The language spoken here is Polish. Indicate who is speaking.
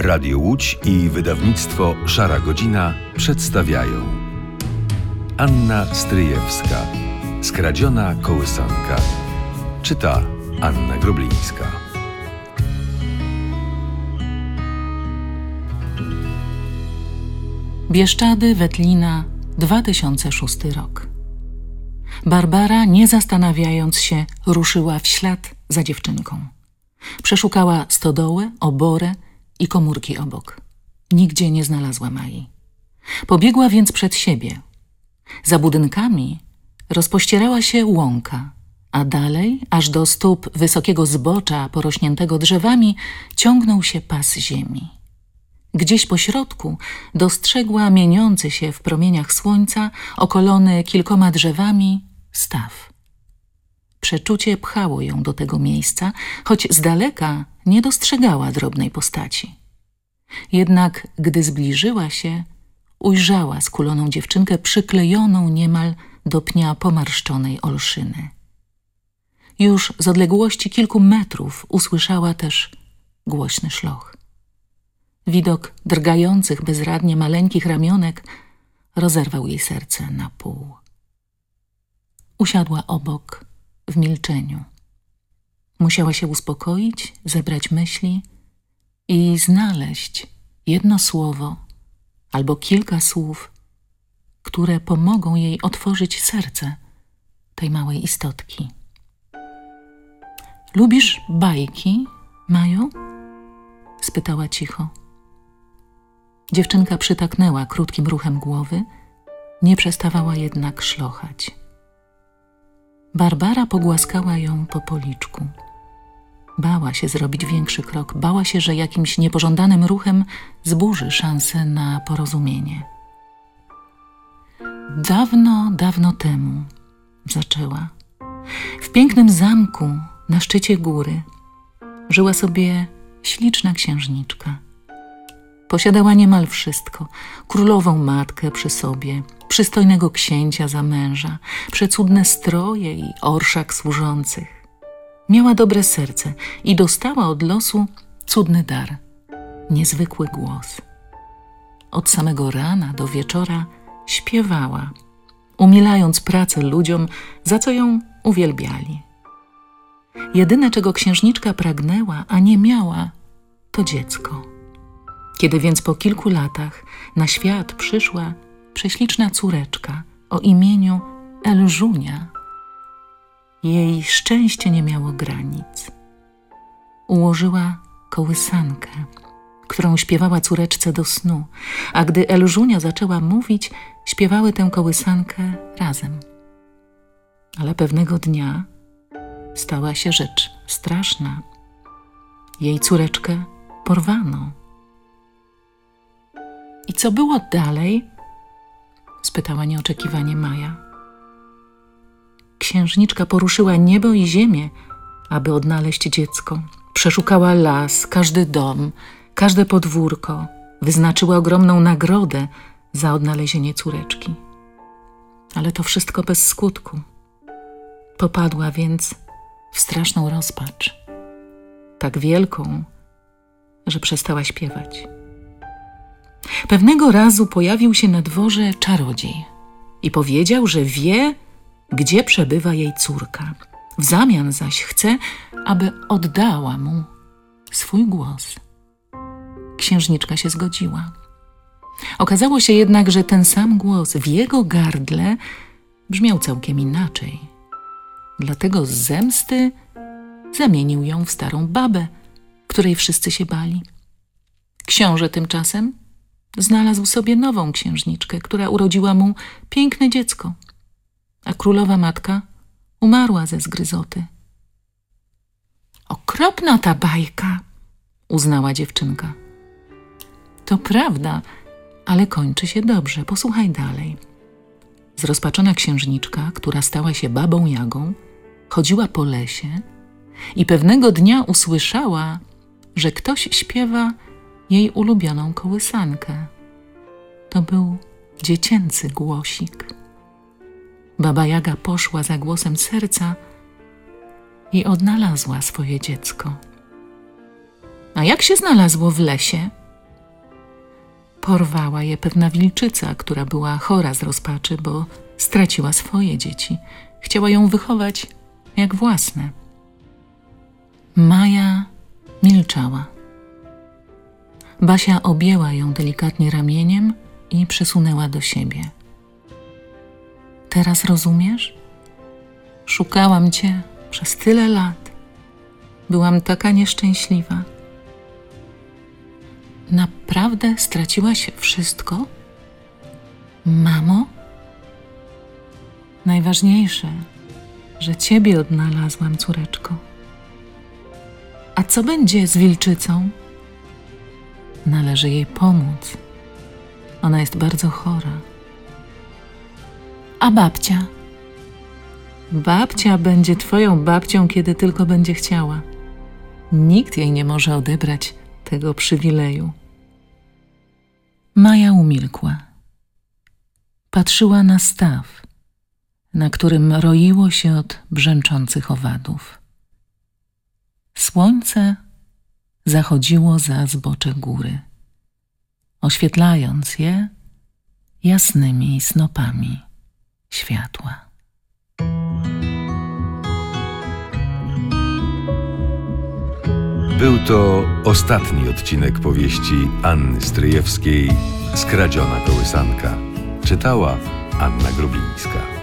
Speaker 1: Radio Łódź i wydawnictwo Szara Godzina przedstawiają Anna Stryjewska. Skradziona kołysanka. Czyta Anna Groblińska.
Speaker 2: Bieszczady, Wetlina, 2006 rok. Barbara, nie zastanawiając się, ruszyła w ślad za dziewczynką. Przeszukała stodołę, oborę i komórki obok. Nigdzie nie znalazła Mai. Pobiegła więc przed siebie. Za budynkami rozpościerała się łąka, a dalej, aż do stóp wysokiego zbocza porośniętego drzewami, ciągnął się pas ziemi. Gdzieś po środku dostrzegła mieniący się w promieniach słońca, okolony kilkoma drzewami, staw. Przeczucie pchało ją do tego miejsca, choć z daleka nie dostrzegała drobnej postaci. Jednak gdy zbliżyła się, ujrzała skuloną dziewczynkę przyklejoną niemal do pnia pomarszczonej olszyny. Już z odległości kilku metrów usłyszała też głośny szloch. Widok drgających bezradnie maleńkich ramionek rozerwał jej serce na pół. Usiadła obok w milczeniu. Musiała się uspokoić, zebrać myśli i znaleźć jedno słowo albo kilka słów, które pomogą jej otworzyć serce tej małej istotki. Lubisz bajki, Maju? Spytała cicho. Dziewczynka przytaknęła krótkim ruchem głowy, nie przestawała jednak szlochać. Barbara pogłaskała ją po policzku. Bała się zrobić większy krok, bała się, że jakimś niepożądanym ruchem zburzy szansę na porozumienie. Dawno, dawno temu, zaczęła, w pięknym zamku na szczycie góry żyła sobie śliczna księżniczka. Posiadała niemal wszystko. Królową matkę przy sobie, przystojnego księcia za męża, przecudne stroje i orszak służących. Miała dobre serce i dostała od losu cudny dar, niezwykły głos. Od samego rana do wieczora śpiewała, umilając pracę ludziom, za co ją uwielbiali. Jedyne, czego księżniczka pragnęła, a nie miała, to dziecko. Kiedy więc po kilku latach na świat przyszła prześliczna córeczka o imieniu Elżunia, jej szczęście nie miało granic. Ułożyła kołysankę, którą śpiewała córeczce do snu, a gdy Elżunia zaczęła mówić, śpiewały tę kołysankę razem. Ale pewnego dnia stała się rzecz straszna. Jej córeczkę porwano. I co było dalej? Spytała nieoczekiwanie Maja. Księżniczka poruszyła niebo i ziemię, aby odnaleźć dziecko. Przeszukała las, każdy dom, każde podwórko. Wyznaczyła ogromną nagrodę za odnalezienie córeczki. Ale to wszystko bez skutku. Popadła więc w straszną rozpacz. Tak wielką, że przestała śpiewać. Pewnego razu pojawił się na dworze czarodziej i powiedział, że wie, gdzie przebywa jej córka. W zamian zaś chce, aby oddała mu swój głos. Księżniczka się zgodziła. Okazało się jednak, że ten sam głos w jego gardle brzmiał całkiem inaczej. Dlatego z zemsty zamienił ją w starą babę, której wszyscy się bali. Książę tymczasem znalazł sobie nową księżniczkę, która urodziła mu piękne dziecko, a królowa matka umarła ze zgryzoty. Okropna ta bajka, uznała dziewczynka. To prawda, ale kończy się dobrze. Posłuchaj dalej. Zrozpaczona księżniczka, która stała się babą Jagą, chodziła po lesie i pewnego dnia usłyszała, że ktoś śpiewa jej ulubioną kołysankę. To był dziecięcy głosik. Baba Jaga poszła za głosem serca i odnalazła swoje dziecko. A jak się znalazło w lesie? Porwała je pewna wilczyca, która była chora z rozpaczy, bo straciła swoje dzieci. Chciała ją wychować jak własne. Maja milczała. Basia objęła ją delikatnie ramieniem i przysunęła do siebie. Teraz rozumiesz? Szukałam cię przez tyle lat. Byłam taka nieszczęśliwa. Naprawdę straciłaś wszystko? Mamo? Najważniejsze, że ciebie odnalazłam, córeczko. A co będzie z wilczycą? Należy jej pomóc. Ona jest bardzo chora. A babcia? Babcia będzie twoją babcią, kiedy tylko będzie chciała. Nikt jej nie może odebrać tego przywileju. Maja umilkła. Patrzyła na staw, na którym roiło się od brzęczących owadów. Słońce zachodziło za zbocze góry, oświetlając je jasnymi snopami światła.
Speaker 1: Był to ostatni odcinek powieści Anny Stryjewskiej Skradziona kołysanka. Czytała Anna Grubińska.